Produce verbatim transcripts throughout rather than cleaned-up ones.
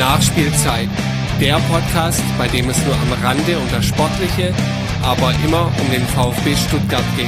Nachspielzeit, der Podcast, bei dem es nur am Rande um das Sportliche, aber immer um den VfB Stuttgart geht.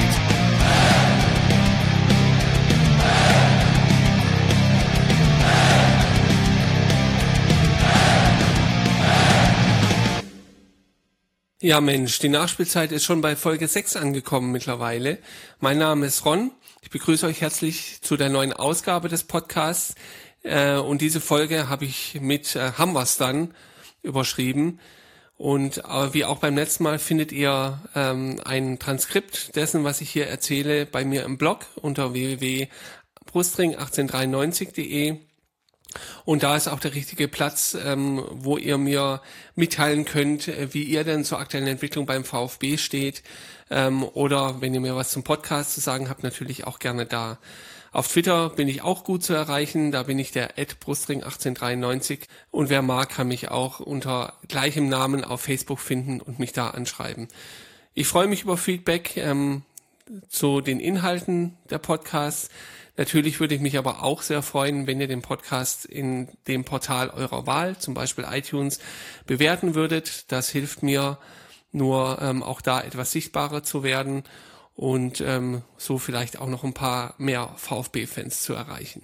Ja Mensch, die Nachspielzeit ist schon bei Folge sechs angekommen mittlerweile. Mein Name ist Ron, ich begrüße euch herzlich zu der neuen Ausgabe des Podcasts äh, und diese Folge habe ich mit äh, Haben wir's dann überschrieben und äh, wie auch beim letzten Mal findet ihr ähm, ein Transkript dessen, was ich hier erzähle, bei mir im Blog unter w w w punkt brustring achtzehnhundertdreiundneunzig punkt de. Und da ist auch der richtige Platz, ähm, wo ihr mir mitteilen könnt, wie ihr denn zur aktuellen Entwicklung beim VfB steht. Ähm, oder wenn ihr mir was zum Podcast zu sagen habt, natürlich auch gerne da. Auf Twitter bin ich auch gut zu erreichen, da bin ich der at brustring achtzehnhundertdreiundneunzig und wer mag, kann mich auch unter gleichem Namen auf Facebook finden und mich da anschreiben. Ich freue mich über Feedback ähm, zu den Inhalten der Podcasts. Natürlich würde ich mich aber auch sehr freuen, wenn ihr den Podcast in dem Portal eurer Wahl, zum Beispiel iTunes, bewerten würdet. Das hilft mir nur, ähm, auch da etwas sichtbarer zu werden und ähm, so vielleicht auch noch ein paar mehr VfB-Fans zu erreichen.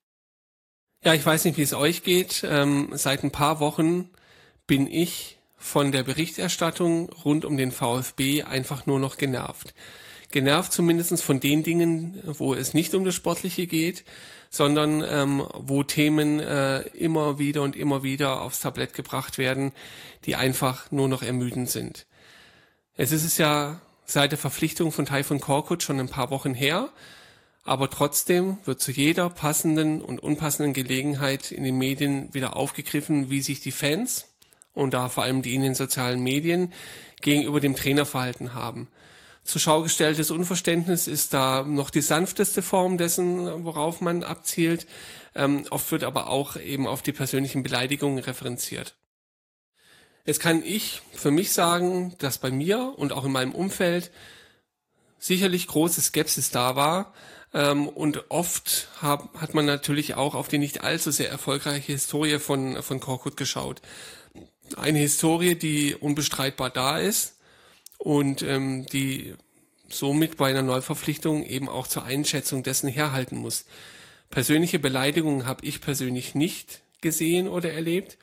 Ja, ich weiß nicht, wie es euch geht. Ähm, seit ein paar Wochen bin ich von der Berichterstattung rund um den VfB einfach nur noch genervt. Genervt zumindest von den Dingen, wo es nicht um das Sportliche geht, sondern ähm, wo Themen äh, immer wieder und immer wieder aufs Tablett gebracht werden, die einfach nur noch ermüdend sind. Es ist es ja seit der Verpflichtung von Tayfun Korkut schon ein paar Wochen her, aber trotzdem wird zu jeder passenden und unpassenden Gelegenheit in den Medien wieder aufgegriffen, wie sich die Fans und da vor allem die in den sozialen Medien gegenüber dem Trainer verhalten haben. Zur Schau gestelltes Unverständnis ist da noch die sanfteste Form dessen, worauf man abzielt. Ähm, oft wird aber auch eben auf die persönlichen Beleidigungen referenziert. Jetzt kann ich für mich sagen, dass bei mir und auch in meinem Umfeld sicherlich große Skepsis da war. Ähm, und oft hab, hat man natürlich auch auf die nicht allzu sehr erfolgreiche Historie von, von Korkut geschaut. Eine Historie, die unbestreitbar da ist. Und ähm, die somit bei einer Neuverpflichtung eben auch zur Einschätzung dessen herhalten muss. Persönliche Beleidigungen habe ich persönlich nicht gesehen oder erlebt.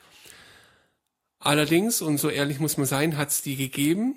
Allerdings, und so ehrlich muss man sein, hat es die gegeben,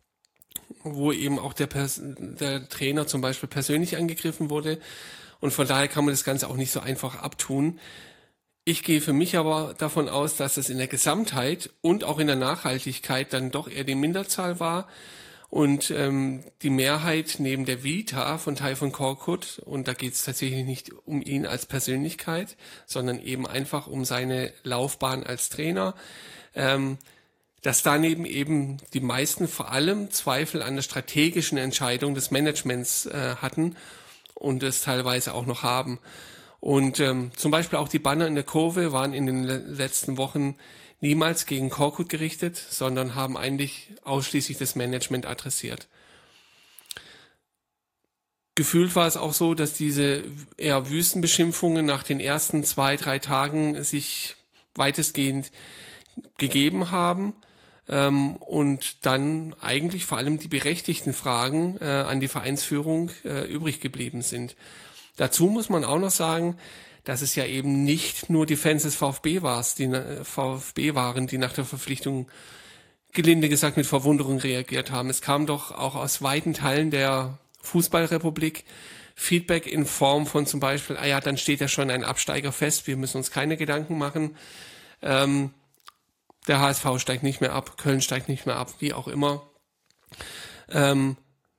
wo eben auch der, Pers- der Trainer zum Beispiel persönlich angegriffen wurde. Und von daher kann man das Ganze auch nicht so einfach abtun. Ich gehe für mich aber davon aus, dass es in der Gesamtheit und auch in der Nachhaltigkeit dann doch eher die Minderzahl war und ähm, die Mehrheit neben der Vita von Tayfun Korkut, und da geht es tatsächlich nicht um ihn als Persönlichkeit, sondern eben einfach um seine Laufbahn als Trainer, ähm, dass daneben eben die meisten vor allem Zweifel an der strategischen Entscheidung des Managements äh, hatten und es teilweise auch noch haben. Und ähm, zum Beispiel auch die Banner in der Kurve waren in den le- letzten Wochen niemals gegen Korkut gerichtet, sondern haben eigentlich ausschließlich das Management adressiert. Gefühlt war es auch so, dass diese eher Wüstenbeschimpfungen nach den ersten zwei, drei Tagen sich weitestgehend gegeben haben ähm, und dann eigentlich vor allem die berechtigten Fragen äh, an die Vereinsführung äh, übrig geblieben sind. Dazu muss man auch noch sagen, dass es ja eben nicht nur die Fans des VfB war, die VfB waren, die nach der Verpflichtung gelinde gesagt mit Verwunderung reagiert haben. Es kam doch auch aus weiten Teilen der Fußballrepublik Feedback in Form von zum Beispiel, ah ja, dann steht ja schon ein Absteiger fest, wir müssen uns keine Gedanken machen. Ähm, der H S V steigt nicht mehr ab, Köln steigt nicht mehr ab, wie auch immer. Ähm,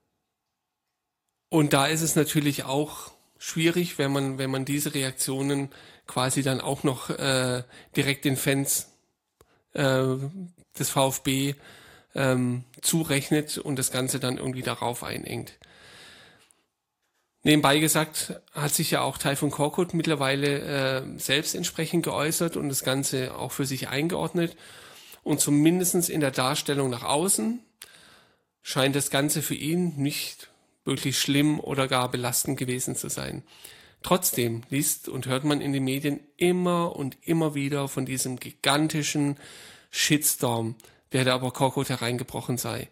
und da ist es natürlich auch schwierig, wenn man wenn man diese Reaktionen quasi dann auch noch äh, direkt den Fans äh, des VfB ähm, zurechnet und das Ganze dann irgendwie darauf einengt. Nebenbei gesagt hat sich ja auch Tayfun Korkut mittlerweile äh, selbst entsprechend geäußert und das Ganze auch für sich eingeordnet und zumindest in der Darstellung nach außen scheint das Ganze für ihn nicht wirklich schlimm oder gar belastend gewesen zu sein. Trotzdem liest und hört man in den Medien immer und immer wieder von diesem gigantischen Shitstorm, der da aber Korkut hereingebrochen sei.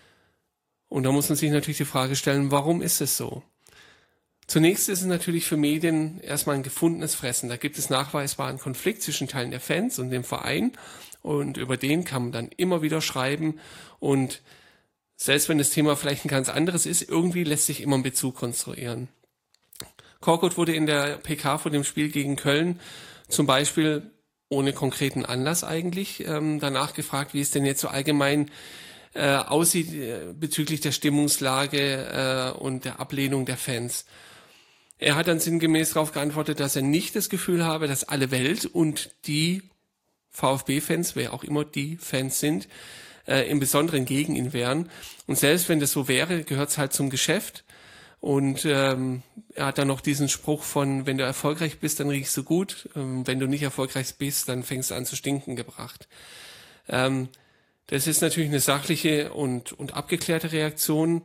Und da muss man sich natürlich die Frage stellen, warum ist es so? Zunächst ist es natürlich für Medien erstmal ein gefundenes Fressen. Da gibt es nachweisbar einen Konflikt zwischen Teilen der Fans und dem Verein und über den kann man dann immer wieder schreiben und selbst wenn das Thema vielleicht ein ganz anderes ist, irgendwie lässt sich immer ein Bezug konstruieren. Korkut wurde in der P K vor dem Spiel gegen Köln zum Beispiel ohne konkreten Anlass eigentlich ähm, danach gefragt, wie es denn jetzt so allgemein äh, aussieht äh, bezüglich der Stimmungslage äh, und der Ablehnung der Fans. Er hat dann sinngemäß darauf geantwortet, dass er nicht das Gefühl habe, dass alle Welt und die VfB-Fans, wer auch immer die Fans sind, äh, im Besonderen gegen ihn wären. Und selbst wenn das so wäre, gehört es halt zum Geschäft. Und ähm, er hat dann noch diesen Spruch von, wenn du erfolgreich bist, dann riechst du gut. Ähm, wenn du nicht erfolgreich bist, dann fängst du an zu stinken gebracht. Ähm, das ist natürlich eine sachliche und, und abgeklärte Reaktion,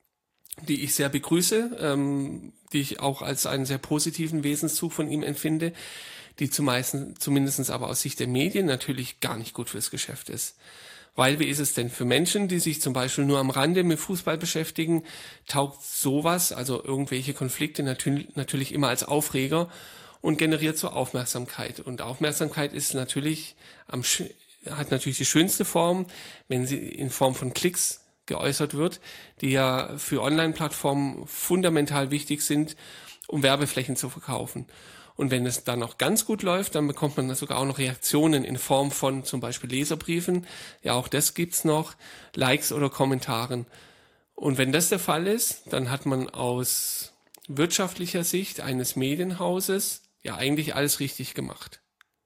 die ich sehr begrüße, ähm, die ich auch als einen sehr positiven Wesenszug von ihm empfinde, die zumeist, zumindest aber aus Sicht der Medien natürlich gar nicht gut fürs Geschäft ist. Weil wie ist es denn für Menschen, die sich zum Beispiel nur am Rande mit Fußball beschäftigen, taugt sowas, also irgendwelche Konflikte natürlich, natürlich immer als Aufreger und generiert so Aufmerksamkeit. Und Aufmerksamkeit ist natürlich am, hat natürlich die schönste Form, wenn sie in Form von Klicks geäußert wird, die ja für Online-Plattformen fundamental wichtig sind, um Werbeflächen zu verkaufen. Und wenn es dann noch ganz gut läuft, dann bekommt man sogar auch noch Reaktionen in Form von zum Beispiel Leserbriefen. Ja, auch das gibt's noch, Likes oder Kommentaren. Und wenn das der Fall ist, dann hat man aus wirtschaftlicher Sicht eines Medienhauses ja eigentlich alles richtig gemacht.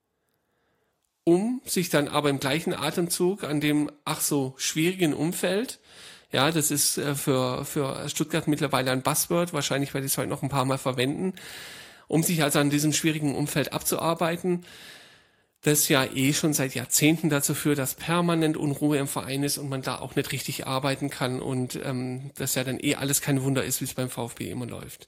Um sich dann aber im gleichen Atemzug an dem ach so schwierigen Umfeld, ja, das ist für, für Stuttgart mittlerweile ein Buzzword, wahrscheinlich werde ich es heute noch ein paar Mal verwenden, um sich also an diesem schwierigen Umfeld abzuarbeiten, das ja eh schon seit Jahrzehnten dazu führt, dass permanent Unruhe im Verein ist und man da auch nicht richtig arbeiten kann und ähm, das ja dann eh alles kein Wunder ist, wie es beim VfB immer läuft.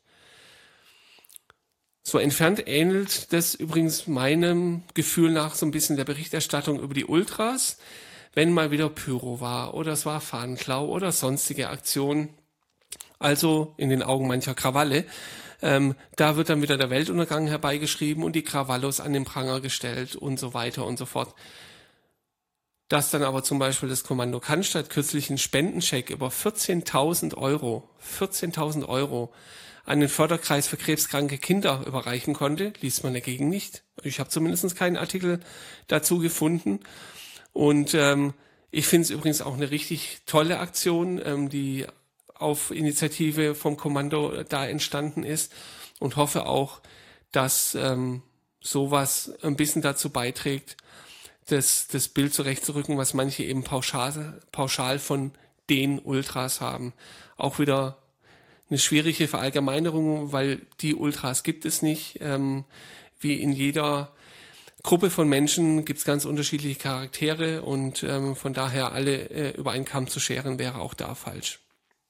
So entfernt ähnelt das übrigens meinem Gefühl nach so ein bisschen der Berichterstattung über die Ultras, wenn mal wieder Pyro war oder es war Fahnenklau oder sonstige Aktionen, also in den Augen mancher Krawalle. Ähm, da wird dann wieder der Weltuntergang herbeigeschrieben und die Krawallos an den Pranger gestellt und so weiter und so fort. Dass dann aber zum Beispiel das Kommando Cannstatt kürzlich einen Spendencheck über vierzehntausend Euro, vierzehntausend Euro an den Förderkreis für krebskranke Kinder überreichen konnte, liest man dagegen nicht. Ich habe zumindest keinen Artikel dazu gefunden. Und ähm, ich finde es übrigens auch eine richtig tolle Aktion, ähm, die auf Initiative vom Kommando da entstanden ist und hoffe auch, dass ähm, sowas ein bisschen dazu beiträgt, das, das Bild zurechtzurücken, was manche eben pauschal, pauschal von den Ultras haben. Auch wieder eine schwierige Verallgemeinerung, weil die Ultras gibt es nicht. Ähm, wie in jeder Gruppe von Menschen gibt es ganz unterschiedliche Charaktere und ähm, von daher alle äh, über einen Kamm zu scheren, wäre auch da falsch.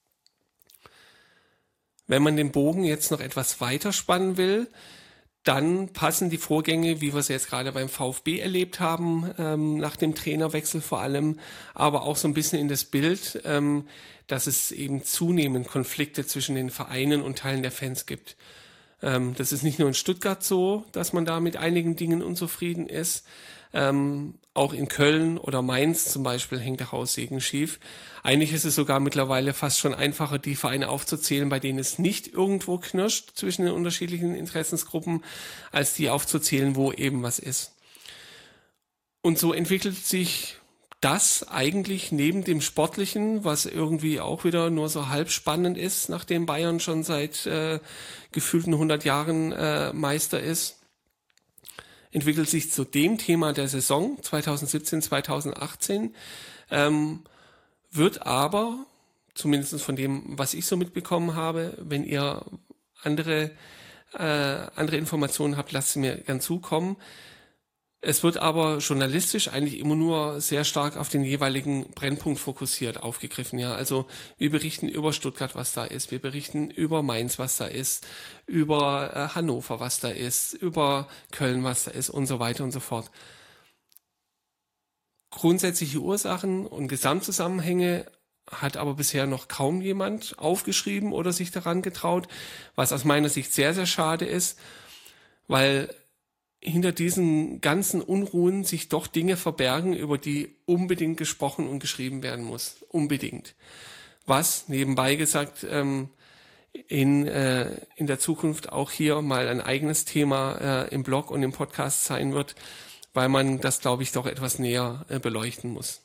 Wenn man den Bogen jetzt noch etwas weiter spannen will, dann passen die Vorgänge, wie wir es jetzt gerade beim VfB erlebt haben, ähm, nach dem Trainerwechsel vor allem, aber auch so ein bisschen in das Bild, ähm, dass es eben zunehmend Konflikte zwischen den Vereinen und Teilen der Fans gibt. Ähm, das ist nicht nur in Stuttgart so, dass man da mit einigen Dingen unzufrieden ist. Ähm, auch in Köln oder Mainz zum Beispiel hängt der Haussegen schief. Eigentlich ist es sogar mittlerweile fast schon einfacher, die Vereine aufzuzählen, bei denen es nicht irgendwo knirscht zwischen den unterschiedlichen Interessensgruppen, als die aufzuzählen, wo eben was ist. Und so entwickelt sich das eigentlich neben dem Sportlichen, was irgendwie auch wieder nur so halb spannend ist, nachdem Bayern schon seit äh, gefühlten hundert Jahren äh, Meister ist, entwickelt sich zu dem Thema der Saison zwanzig siebzehn zwanzig achtzehn, ähm, wird aber, zumindest von dem, was ich so mitbekommen habe, wenn ihr andere, äh, andere Informationen habt, lasst sie mir gern zukommen, Es wird aber journalistisch eigentlich immer nur sehr stark auf den jeweiligen Brennpunkt fokussiert aufgegriffen. Ja, also wir berichten über Stuttgart, was da ist. Wir berichten über Mainz, was da ist. Über äh, Hannover, was da ist. Über Köln, was da ist und so weiter und so fort. Grundsätzliche Ursachen und Gesamtzusammenhänge hat aber bisher noch kaum jemand aufgeschrieben oder sich daran getraut, was aus meiner Sicht sehr, sehr schade ist, weil hinter diesen ganzen Unruhen sich doch Dinge verbergen, über die unbedingt gesprochen und geschrieben werden muss. Unbedingt. Was, nebenbei gesagt, ähm, in, äh, in der Zukunft auch hier mal ein eigenes Thema äh, im Blog und im Podcast sein wird, weil man das, glaube ich, doch etwas näher äh, beleuchten muss.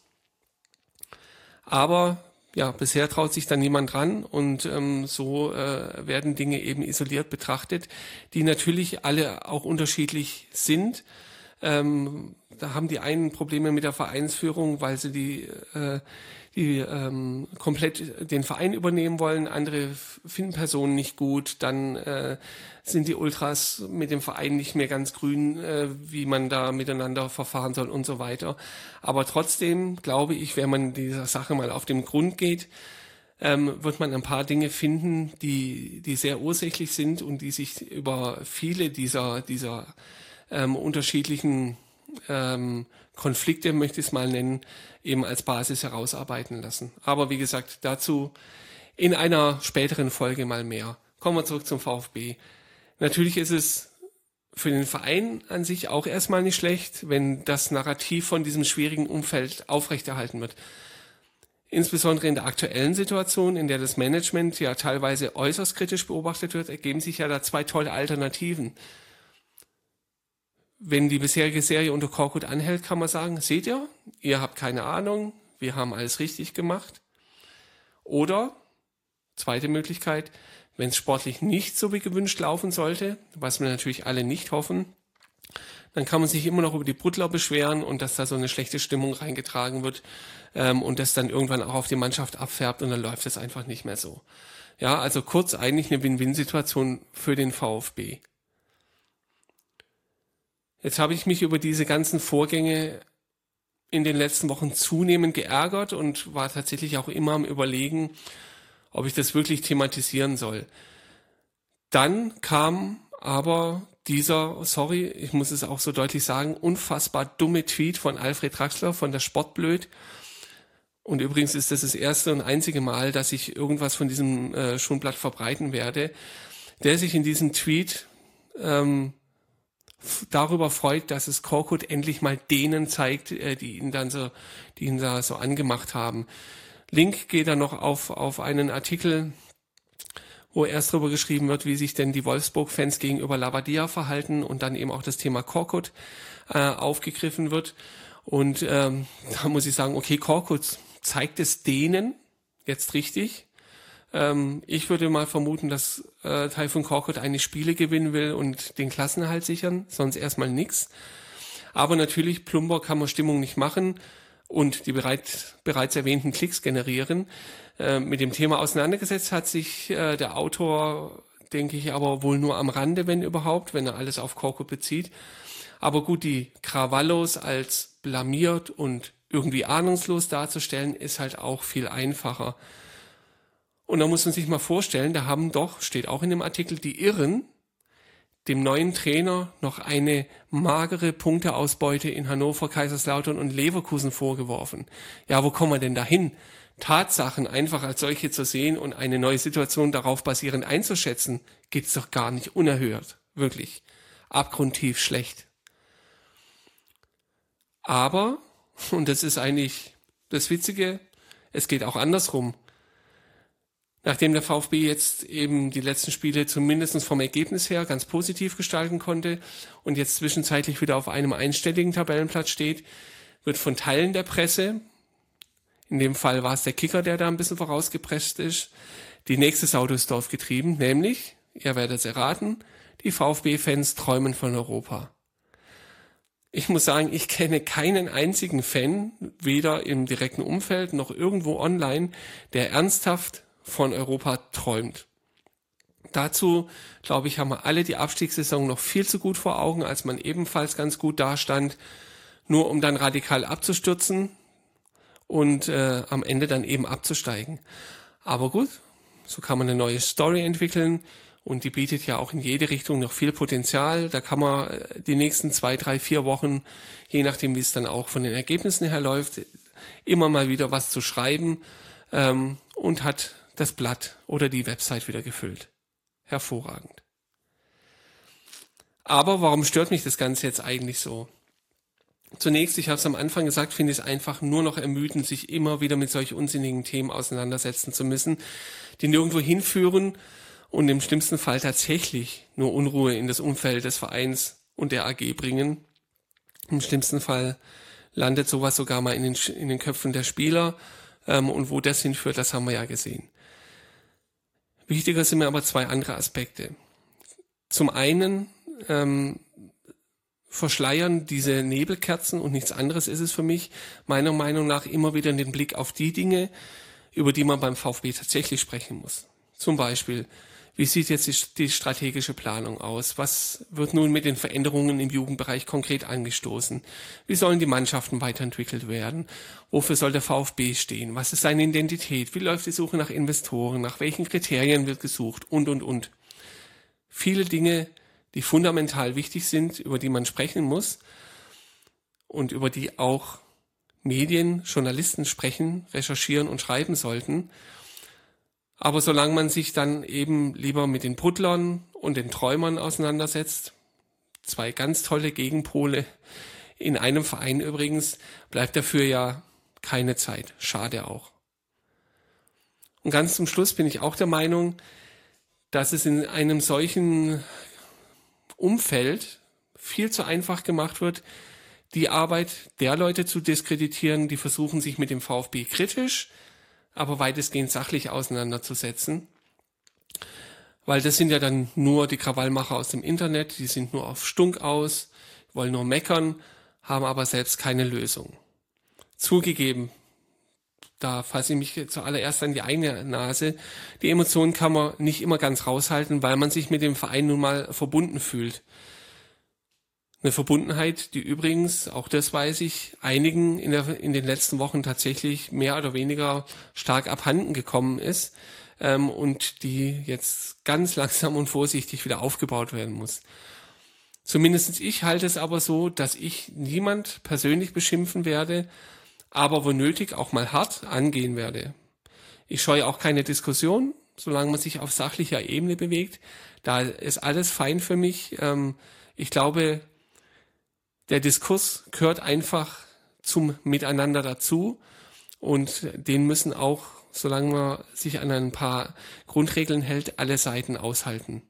Aber ja, bisher traut sich da niemand dran und ähm, so äh, werden Dinge eben isoliert betrachtet, die natürlich alle auch unterschiedlich sind. Ähm, da haben die einen Probleme mit der Vereinsführung, weil sie die, äh, die ähm, komplett den Verein übernehmen wollen. Andere finden Personen nicht gut. Dann äh, sind die Ultras mit dem Verein nicht mehr ganz grün, äh, wie man da miteinander verfahren soll und so weiter. Aber trotzdem glaube ich, wenn man dieser Sache mal auf den Grund geht, ähm, wird man ein paar Dinge finden, die, die sehr ursächlich sind und die sich über viele dieser, dieser ähm, unterschiedlichen ähm, Konflikte, möchte ich es mal nennen, eben als Basis herausarbeiten lassen. Aber wie gesagt, dazu in einer späteren Folge mal mehr. Kommen wir zurück zum VfB. Natürlich ist es für den Verein an sich auch erstmal nicht schlecht, wenn das Narrativ von diesem schwierigen Umfeld aufrechterhalten wird. Insbesondere in der aktuellen Situation, in der das Management ja teilweise äußerst kritisch beobachtet wird, ergeben sich ja da zwei tolle Alternativen. Wenn die bisherige Serie unter Korkut anhält, kann man sagen, seht ihr, ihr habt keine Ahnung, wir haben alles richtig gemacht. Oder, zweite Möglichkeit, wenn es sportlich nicht so wie gewünscht laufen sollte, was wir natürlich alle nicht hoffen, dann kann man sich immer noch über die Bruttler beschweren und dass da so eine schlechte Stimmung reingetragen wird ähm, und das dann irgendwann auch auf die Mannschaft abfärbt und dann läuft es einfach nicht mehr so. Ja, also kurz eigentlich eine Win-Win-Situation für den VfB. Jetzt habe ich mich über diese ganzen Vorgänge in den letzten Wochen zunehmend geärgert und war tatsächlich auch immer am Überlegen, ob ich das wirklich thematisieren soll. Dann kam aber dieser, sorry, ich muss es auch so deutlich sagen, unfassbar dumme Tweet von Alfred Draxler von der Sportblöd. Und übrigens ist das das erste und einzige Mal, dass ich irgendwas von diesem äh, Schonblatt verbreiten werde, der sich in diesem Tweet ähm, darüber freut, dass es Korkut endlich mal denen zeigt, die ihn dann so, die ihn da so angemacht haben. Link geht dann noch auf, auf einen Artikel, wo erst darüber geschrieben wird, wie sich denn die Wolfsburg-Fans gegenüber Labadia verhalten und dann eben auch das Thema Korkut äh, aufgegriffen wird. Und ähm, da muss ich sagen, okay, Korkut zeigt es denen jetzt richtig. Ähm, ich würde mal vermuten, dass äh, Taifun Korkut eigentlich Spiele gewinnen will und den Klassenerhalt sichern, sonst erstmal nix. Aber natürlich, plumper kann man Stimmung nicht machen und die bereit, bereits erwähnten Klicks generieren. Äh, mit dem Thema auseinandergesetzt hat sich äh, der Autor, denke ich, aber wohl nur am Rande, wenn überhaupt, wenn er alles auf Korkut bezieht. Aber gut, die Krawallos als blamiert und irgendwie ahnungslos darzustellen, ist halt auch viel einfacher. Und da muss man sich mal vorstellen, da haben doch, steht auch in dem Artikel, die Irren dem neuen Trainer noch eine magere Punkteausbeute in Hannover, Kaiserslautern und Leverkusen vorgeworfen. Ja, wo kommen wir denn dahin? Tatsachen einfach als solche zu sehen und eine neue Situation darauf basierend einzuschätzen, geht's doch gar nicht, unerhört. Wirklich. Abgrundtief schlecht. Aber, und das ist eigentlich das Witzige, es geht auch andersrum. Nachdem der VfB jetzt eben die letzten Spiele zumindest vom Ergebnis her ganz positiv gestalten konnte und jetzt zwischenzeitlich wieder auf einem einstelligen Tabellenplatz steht, wird von Teilen der Presse, in dem Fall war es der Kicker, der da ein bisschen vorausgepresst ist, die nächste Sau durchs Dorf getrieben, nämlich, ihr werdet es erraten, die VfB-Fans träumen von Europa. Ich muss sagen, ich kenne keinen einzigen Fan, weder im direkten Umfeld noch irgendwo online, der ernsthaft von Europa träumt. Dazu, glaube ich, haben wir alle die Abstiegssaison noch viel zu gut vor Augen, als man ebenfalls ganz gut dastand, nur um dann radikal abzustürzen und äh, am Ende dann eben abzusteigen. Aber gut, so kann man eine neue Story entwickeln und die bietet ja auch in jede Richtung noch viel Potenzial. Da kann man die nächsten zwei, drei, vier Wochen, je nachdem wie es dann auch von den Ergebnissen her läuft, immer mal wieder was zu schreiben ähm, und hat das Blatt oder die Website wieder gefüllt. Hervorragend. Aber warum stört mich das Ganze jetzt eigentlich so? Zunächst, ich habe es am Anfang gesagt, finde ich es einfach nur noch ermüdend, sich immer wieder mit solch unsinnigen Themen auseinandersetzen zu müssen, die nirgendwo hinführen und im schlimmsten Fall tatsächlich nur Unruhe in das Umfeld des Vereins und der A G bringen. Im schlimmsten Fall landet sowas sogar mal in den, in den Köpfen der Spieler ähm, und wo das hinführt, das haben wir ja gesehen. Wichtiger sind mir aber zwei andere Aspekte. Zum einen ähm, verschleiern diese Nebelkerzen und nichts anderes ist es für mich, meiner Meinung nach immer wieder den Blick auf die Dinge, über die man beim VfB tatsächlich sprechen muss. Zum Beispiel, wie sieht jetzt die, die strategische Planung aus? Was wird nun mit den Veränderungen im Jugendbereich konkret angestoßen? Wie sollen die Mannschaften weiterentwickelt werden? Wofür soll der VfB stehen? Was ist seine Identität? Wie läuft die Suche nach Investoren? Nach welchen Kriterien wird gesucht? Und, und, und. Viele Dinge, die fundamental wichtig sind, über die man sprechen muss und über die auch Medien, Journalisten sprechen, recherchieren und schreiben sollten. Aber solange man sich dann eben lieber mit den Buddlern und den Träumern auseinandersetzt, zwei ganz tolle Gegenpole in einem Verein übrigens, bleibt dafür ja keine Zeit. Schade auch. Und ganz zum Schluss bin ich auch der Meinung, dass es in einem solchen Umfeld viel zu einfach gemacht wird, die Arbeit der Leute zu diskreditieren, die versuchen, sich mit dem VfB kritisch, aber weitestgehend sachlich auseinanderzusetzen. Weil das sind ja dann nur die Krawallmacher aus dem Internet, die sind nur auf Stunk aus, wollen nur meckern, haben aber selbst keine Lösung. Zugegeben, da fasse ich mich zuallererst an die eigene Nase. Die Emotionen kann man nicht immer ganz raushalten, weil man sich mit dem Verein nun mal verbunden fühlt. Eine Verbundenheit, die übrigens, auch das weiß ich, einigen in, der, in den letzten Wochen tatsächlich mehr oder weniger stark abhanden gekommen ist ähm, und die jetzt ganz langsam und vorsichtig wieder aufgebaut werden muss. Zumindest ich halte es aber so, dass ich niemand persönlich beschimpfen werde, aber wo nötig auch mal hart angehen werde. Ich scheue auch keine Diskussion, solange man sich auf sachlicher Ebene bewegt. Da ist alles fein für mich. Ähm, ich glaube, der Diskurs gehört einfach zum Miteinander dazu und den müssen auch, solange man sich an ein paar Grundregeln hält, alle Seiten aushalten.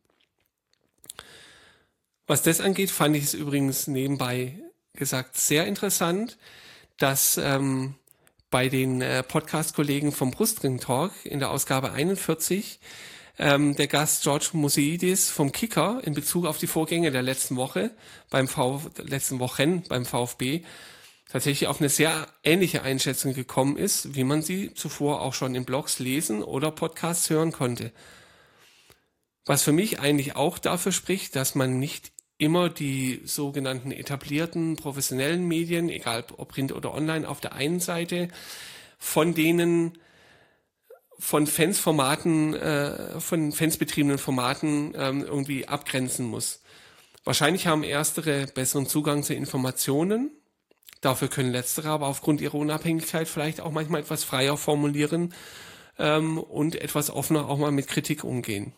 Was das angeht, fand ich es übrigens nebenbei gesagt sehr interessant, dass ähm, bei den äh, Podcast-Kollegen vom Brustring Talk in der Ausgabe einundvierzig ähm, der Gast George Museidis vom Kicker in Bezug auf die Vorgänge der letzten Woche beim V letzten Wochen beim VfB tatsächlich auf eine sehr ähnliche Einschätzung gekommen ist, wie man sie zuvor auch schon in Blogs lesen oder Podcasts hören konnte. Was für mich eigentlich auch dafür spricht, dass man nicht immer die sogenannten etablierten professionellen Medien, egal ob Print oder online, auf der einen Seite von denen von Fansformaten, äh, von fansbetriebenen Formaten ähm, irgendwie abgrenzen muss. Wahrscheinlich haben erstere besseren Zugang zu Informationen, dafür können letztere aber aufgrund ihrer Unabhängigkeit vielleicht auch manchmal etwas freier formulieren ähm, und etwas offener auch mal mit Kritik umgehen.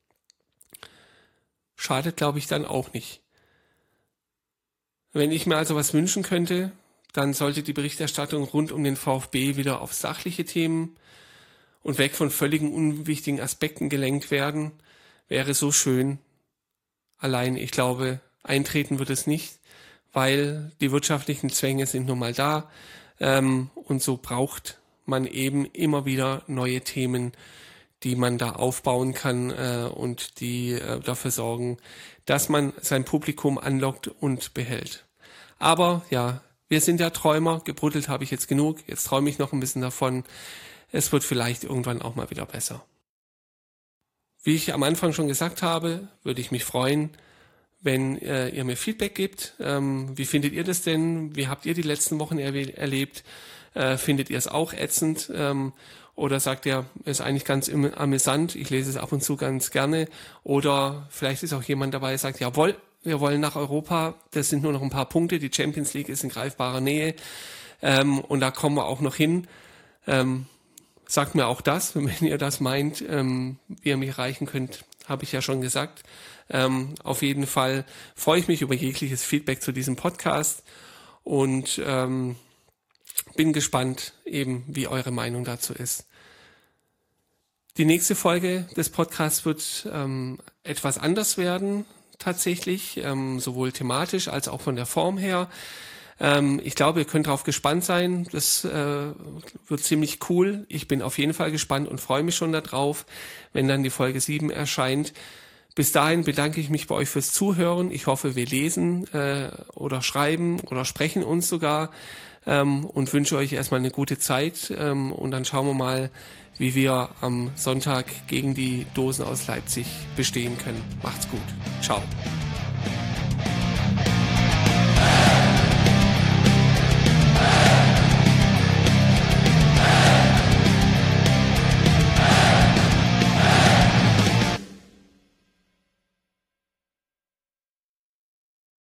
Schadet, glaube ich, dann auch nicht. Wenn ich mir also was wünschen könnte, dann sollte die Berichterstattung rund um den VfB wieder auf sachliche Themen und weg von völligen unwichtigen Aspekten gelenkt werden. Wäre so schön. Allein, ich glaube, eintreten wird es nicht, weil die wirtschaftlichen Zwänge sind nun mal da ähm, und so braucht man eben immer wieder neue Themen, die man da aufbauen kann äh, und die äh, dafür sorgen, dass man sein Publikum anlockt und behält. Aber ja, wir sind ja Träumer, gebrüttelt habe ich jetzt genug, jetzt träume ich noch ein bisschen davon. Es wird vielleicht irgendwann auch mal wieder besser. Wie ich am Anfang schon gesagt habe, würde ich mich freuen, wenn äh, ihr mir Feedback gebt. Ähm, wie findet ihr das denn? Wie habt ihr die letzten Wochen erwe- erlebt? Äh, findet ihr es auch ätzend? Ähm, oder sagt ihr, ist eigentlich ganz im- amüsant, ich lese es ab und zu ganz gerne? Oder vielleicht ist auch jemand dabei, der sagt, jawohl, wir wollen nach Europa, das sind nur noch ein paar Punkte, die Champions League ist in greifbarer Nähe ähm, und da kommen wir auch noch hin. Ähm, sagt mir auch das, wenn ihr das meint, ähm, wie ihr mich erreichen könnt, habe ich ja schon gesagt. Ähm, auf jeden Fall freue ich mich über jegliches Feedback zu diesem Podcast und ähm, bin gespannt eben, wie eure Meinung dazu ist. Die nächste Folge des Podcasts wird ähm, etwas anders werden, tatsächlich, ähm, sowohl thematisch als auch von der Form her. Ähm, ich glaube, ihr könnt darauf gespannt sein. Das äh, wird ziemlich cool. Ich bin auf jeden Fall gespannt und freue mich schon darauf, wenn dann die Folge sieben erscheint. Bis dahin bedanke ich mich bei euch fürs Zuhören. Ich hoffe, wir lesen äh, oder schreiben oder sprechen uns sogar ähm, und wünsche euch erstmal eine gute Zeit. Ähm, und dann schauen wir mal, wie wir am Sonntag gegen die Dosen aus Leipzig bestehen können. Macht's gut. Ciao.